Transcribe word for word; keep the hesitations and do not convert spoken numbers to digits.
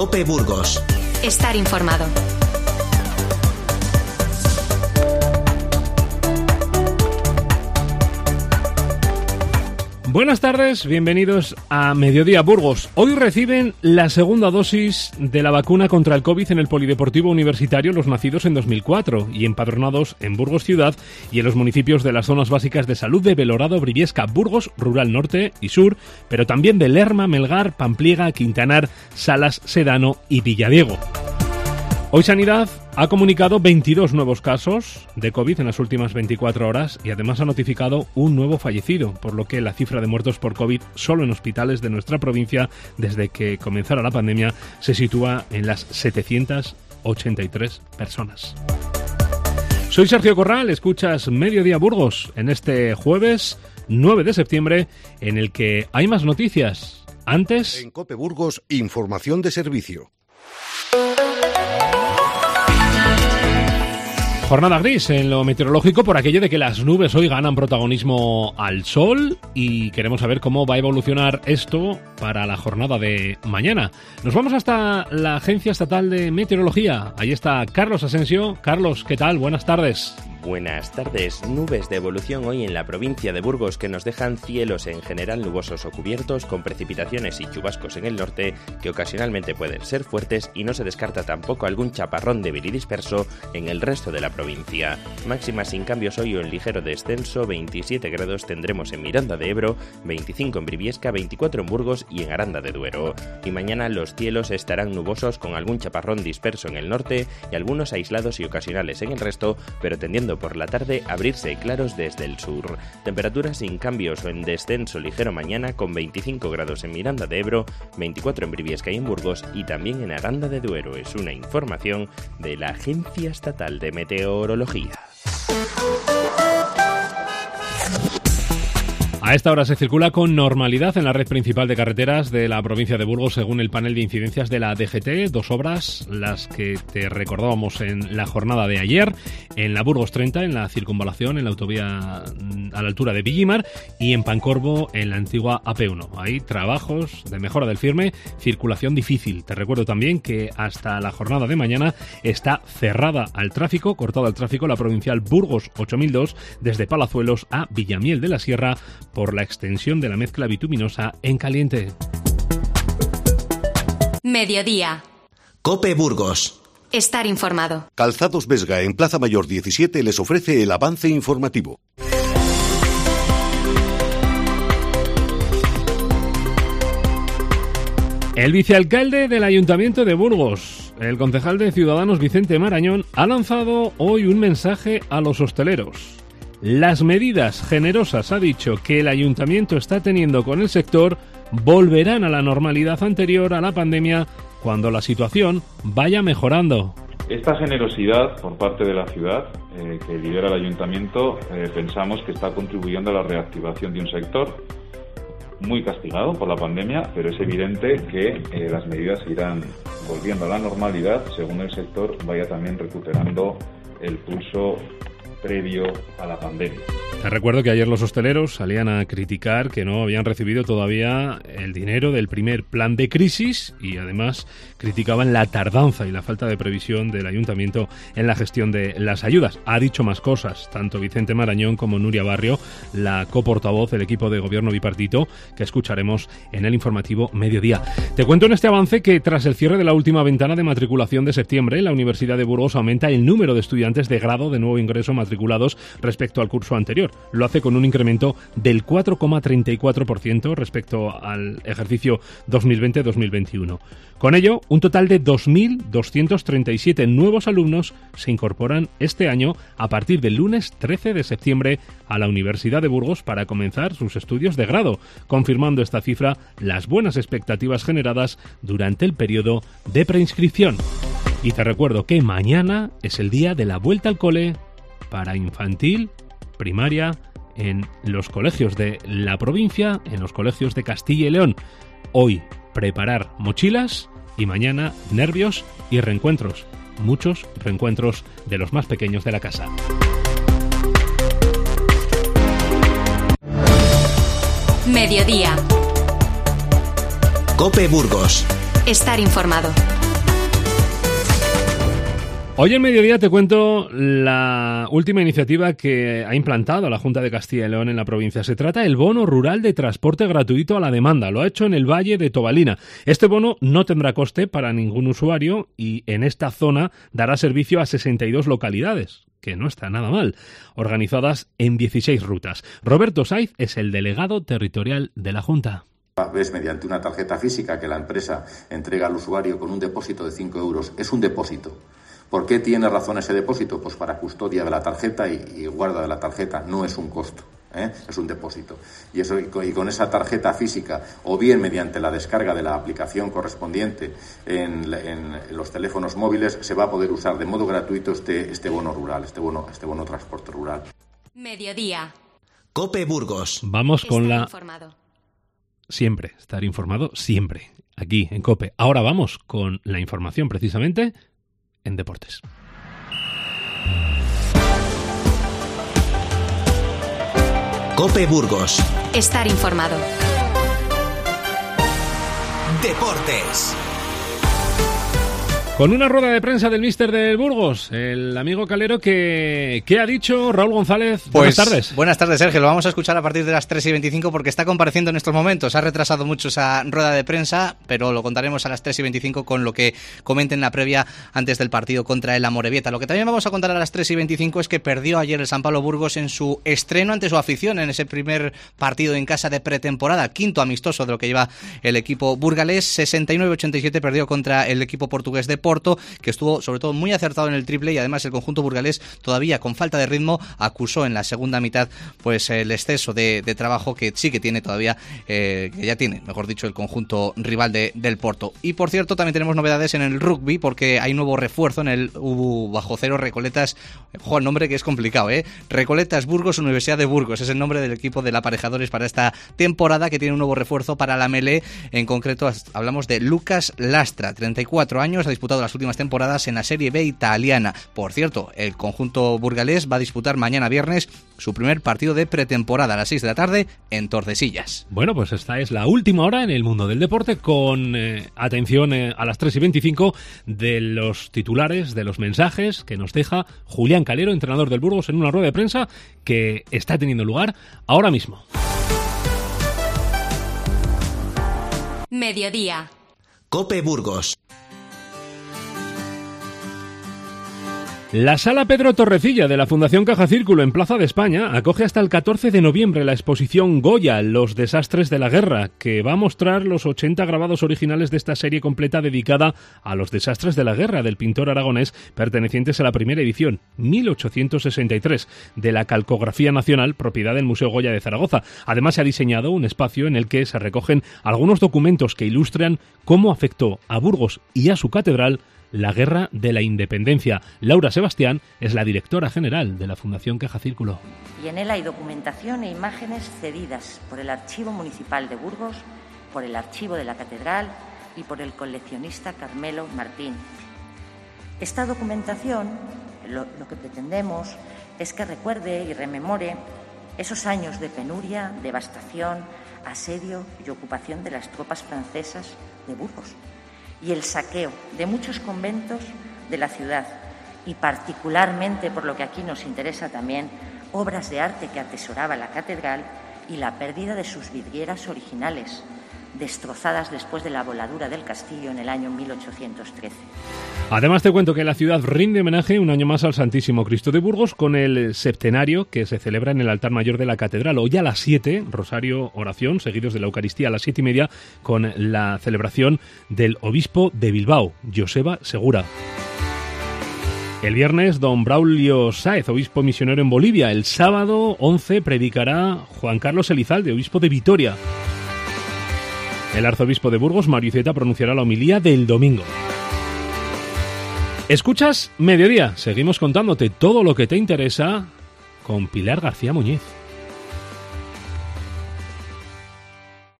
COPE Burgos. Estar informado. Buenas tardes, bienvenidos a Mediodía Burgos. Hoy reciben la segunda dosis de la vacuna contra el COVID en el Polideportivo Universitario los nacidos en dos mil cuatro y empadronados en Burgos Ciudad y en los municipios de las zonas básicas de salud de Belorado, Briviesca, Burgos, Rural Norte y Sur, pero también de Lerma, Melgar, Pampliega, Quintanar, Salas, Sedano y Villadiego. Hoy Sanidad ha comunicado veintidós nuevos casos de COVID en las últimas veinticuatro horas y además ha notificado un nuevo fallecido, por lo que la cifra de muertos por COVID solo en hospitales de nuestra provincia desde que comenzara la pandemia se sitúa en las setecientas ochenta y tres personas. Soy Sergio Corral, escuchas Mediodía Burgos en este jueves nueve de septiembre en el que hay más noticias. Antes... En COPE Burgos, información de servicio. Jornada gris en lo meteorológico por aquello de que las nubes hoy ganan protagonismo al sol y queremos saber cómo va a evolucionar esto para la jornada de mañana. Nos vamos hasta la Agencia Estatal de Meteorología. Ahí está Carlos Asensio. Carlos, ¿qué tal? Buenas tardes. Buenas tardes. Nubes de evolución hoy en la provincia de Burgos que nos dejan cielos en general nubosos o cubiertos con precipitaciones y chubascos en el norte que ocasionalmente pueden ser fuertes y no se descarta tampoco algún chaparrón débil y disperso en el resto de la provincia. Máximas sin cambios hoy o en ligero descenso, veintisiete grados tendremos en Miranda de Ebro, veinticinco en Briviesca, veinticuatro en Burgos y en Aranda de Duero. Y mañana los cielos estarán nubosos con algún chaparrón disperso en el norte y algunos aislados y ocasionales en el resto, pero tendiendo por la tarde abrirse claros desde el sur. Temperaturas sin cambios o en descenso ligero mañana con veinticinco grados en Miranda de Ebro, veinticuatro en Briviesca y en Burgos y también en Aranda de Duero. Es una información de la Agencia Estatal de Meteorología. A esta hora se circula con normalidad en la red principal de carreteras de la provincia de Burgos según el panel de incidencias de la D G T. Dos obras, las que te recordábamos en la jornada de ayer, en la Burgos treinta, en la circunvalación, en la autovía a la altura de Villimar y en Pancorbo, en la antigua A P uno. Hay trabajos de mejora del firme, circulación difícil. Te recuerdo también que hasta la jornada de mañana está cerrada al tráfico, cortada al tráfico la provincial Burgos ocho mil dos desde Palazuelos a Villamiel de la Sierra por la extensión de la mezcla bituminosa en caliente. Mediodía. COPE Burgos. Estar informado. Calzados Vesga en Plaza Mayor diecisiete les ofrece el avance informativo. El vicealcalde del Ayuntamiento de Burgos, el concejal de Ciudadanos Vicente Marañón, ha lanzado hoy un mensaje a los hosteleros. Las medidas generosas, ha dicho, que el ayuntamiento está teniendo con el sector volverán a la normalidad anterior a la pandemia cuando la situación vaya mejorando. Esta generosidad por parte de la ciudad eh, que lidera el ayuntamiento eh, pensamos que está contribuyendo a la reactivación de un sector muy castigado por la pandemia, pero es evidente que eh, las medidas irán volviendo a la normalidad según el sector vaya también recuperando el pulso previo a la pandemia. Te recuerdo que ayer los hosteleros salían a criticar que no habían recibido todavía el dinero del primer plan de crisis y además criticaban la tardanza y la falta de previsión del ayuntamiento en la gestión de las ayudas. Ha dicho más cosas, tanto Vicente Marañón como Nuria Barrio, la coportavoz del equipo de gobierno bipartito, que escucharemos en el informativo Mediodía. Te cuento en este avance que tras el cierre de la última ventana de matriculación de septiembre, la Universidad de Burgos aumenta el número de estudiantes de grado de nuevo ingreso matriculados respecto al curso anterior. Lo hace con un incremento del cuatro coma treinta y cuatro por ciento respecto al ejercicio dos mil veinte dos mil veintiuno. Con ello, un total de dos mil doscientos treinta y siete nuevos alumnos se incorporan este año a partir del lunes trece de septiembre a la Universidad de Burgos para comenzar sus estudios de grado, confirmando esta cifra las buenas expectativas generadas durante el periodo de preinscripción. Y te recuerdo que mañana es el día de la vuelta al cole para infantil, primaria, en los colegios de la provincia, en los colegios de Castilla y León. Hoy, preparar mochilas y mañana, nervios y reencuentros. Muchos reencuentros de los más pequeños de la casa. Mediodía. COPE Burgos. Estar informado. Hoy en Mediodía te cuento la última iniciativa que ha implantado la Junta de Castilla y León en la provincia. Se trata del bono rural de transporte gratuito a la demanda. Lo ha hecho en el Valle de Tobalina. Este bono no tendrá coste para ningún usuario y en esta zona dará servicio a sesenta y dos localidades, que no está nada mal, organizadas en dieciséis rutas. Roberto Saiz es el delegado territorial de la Junta. Es mediante una tarjeta física que la empresa entrega al usuario con un depósito de cinco euros. Es un depósito. ¿Por qué tiene razón ese depósito? Pues para custodia de la tarjeta y, y guarda de la tarjeta. No es un costo, ¿eh? Es un depósito. Y, eso, y, con, y con esa tarjeta física, o bien mediante la descarga de la aplicación correspondiente en, en, en los teléfonos móviles, se va a poder usar de modo gratuito este, este bono rural, este bono, este bono transporte rural. Mediodía. COPE Burgos. Vamos con Estar la... informado. Siempre, estar informado, siempre, aquí en COPE. Ahora vamos con la información precisamente en deportes. COPE Burgos. Estar informado. Deportes. Con una rueda de prensa del míster del Burgos, el amigo Calero, que ¿qué ha dicho Raúl González? Pues, buenas tardes. Buenas tardes, Sergio. Lo vamos a escuchar a partir de las tres y veinticinco porque está compareciendo en estos momentos. Ha retrasado mucho esa rueda de prensa, pero lo contaremos a las tres y veinticinco con lo que comenten la previa antes del partido contra el Amorebieta. Lo que también vamos a contar a las tres y veinticinco es que perdió ayer el San Pablo Burgos en su estreno ante su afición en ese primer partido en casa de pretemporada, quinto amistoso de lo que lleva el equipo burgalés. sesenta y nueve a ochenta y siete perdió contra el equipo portugués de Porto, que estuvo sobre todo muy acertado en el triple, y además el conjunto burgalés, todavía con falta de ritmo, acusó en la segunda mitad pues el exceso de, de trabajo que sí que tiene todavía, eh, que ya tiene, mejor dicho, el conjunto rival de, del Porto. Y por cierto, también tenemos novedades en el rugby, porque hay nuevo refuerzo en el U B U bajo cero Recoletas, ojo el nombre que es complicado, ¿eh? Recoletas Burgos, Universidad de Burgos, es el nombre del equipo de aparejadores para esta temporada, que tiene un nuevo refuerzo para la melee. En concreto hablamos de Lucas Lastra, treinta y cuatro años, ha disputado las últimas temporadas en la Serie B italiana. Por cierto, el conjunto burgalés va a disputar mañana viernes su primer partido de pretemporada a las seis de la tarde en Tordesillas. Bueno, pues esta es la última hora en el mundo del deporte, con eh, atención eh, a las tres y veinticinco de los titulares, de los mensajes que nos deja Julián Calero, entrenador del Burgos, en una rueda de prensa que está teniendo lugar ahora mismo. Mediodía. COPE Burgos. La Sala Pedro Torrecilla de la Fundación Caja Círculo en Plaza de España acoge hasta el catorce de noviembre la exposición Goya, los desastres de la guerra, que va a mostrar los ochenta grabados originales de esta serie completa dedicada a los desastres de la guerra del pintor aragonés, pertenecientes a la primera edición, mil ochocientos sesenta y tres, de la Calcografía Nacional, propiedad del Museo Goya de Zaragoza. Además, se ha diseñado un espacio en el que se recogen algunos documentos que ilustran cómo afectó a Burgos y a su catedral la Guerra de la Independencia. Laura Sebastián es la directora general de la Fundación Caja Círculo. Y en él hay documentación e imágenes cedidas por el Archivo Municipal de Burgos, por el Archivo de la Catedral y por el coleccionista Carmelo Martín. Esta documentación, lo, lo que pretendemos es que recuerde y rememore esos años de penuria, devastación, asedio y ocupación de las tropas francesas de Burgos, y el saqueo de muchos conventos de la ciudad, y particularmente, por lo que aquí nos interesa también, obras de arte que atesoraba la catedral y la pérdida de sus vidrieras originales, destrozadas después de la voladura del castillo en el año mil ochocientos trece. Además, te cuento que la ciudad rinde homenaje un año más al Santísimo Cristo de Burgos con el septenario que se celebra en el altar mayor de la catedral. Hoy a las siete, rosario, oración, seguidos de la Eucaristía a las siete y media, con la celebración del obispo de Bilbao, Joseba Segura. El viernes, don Braulio Sáez, obispo misionero en Bolivia. El sábado once predicará Juan Carlos Elizalde, obispo de Vitoria. El arzobispo de Burgos, Mario Iceta, pronunciará la homilía del domingo. Escuchas Mediodía. Seguimos contándote todo lo que te interesa con Pilar García Muñiz.